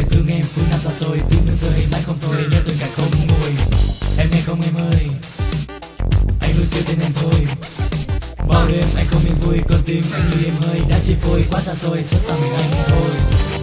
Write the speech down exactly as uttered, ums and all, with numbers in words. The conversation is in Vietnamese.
thương em phương nam xa xôi, tiếng nước rơi mãi không thôi, nhớ tôi cả không nguôi. Em nghe không em ơi, anh luôn kêu tên em thôi. Bao đêm anh không yên vui, con tim anh như em hơi đã chia phôi quá xa xôi, xót xa mình anh thôi.